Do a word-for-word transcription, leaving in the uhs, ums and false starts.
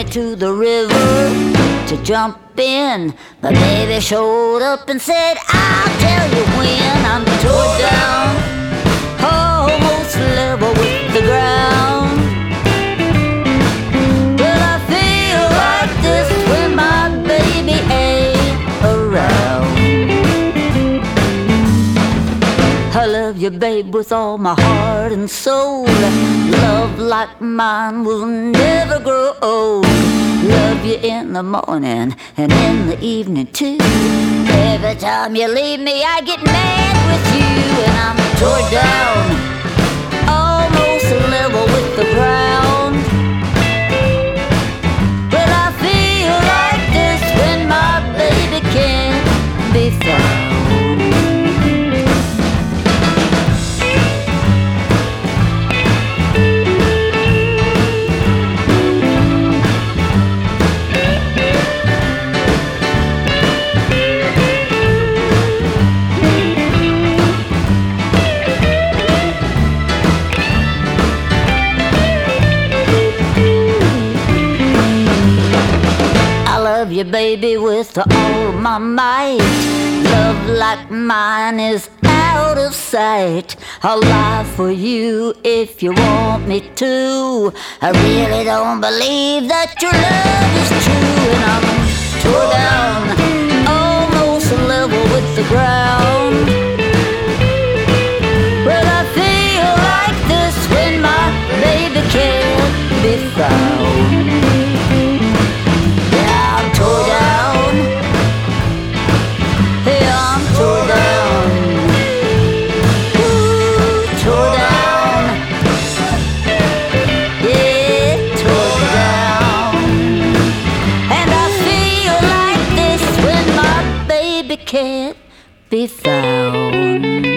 to the river to jump in. My baby showed up and said, I'll tell you when. I'm tore down, almost level with the ground. But I feel like this when my baby ain't around. I love you, babe, with all my heart and soul. Love like mine will never grow old. Love you in the morning and in the evening too. Every time you leave me I get mad with you. And I'm tore down, almost level with the ground. But I feel like this when my baby can't be found. Love you, baby, with all of my might. Love like mine is out of sight. I'll lie for you if you want me to. I really don't believe that your love is true. And I'm tore down, almost level with the ground. But I feel like this when my baby can't be found. Tore down, hey, I'm tore down, ooh, tore down, yeah, tore down. And I feel like this when my baby can't be found.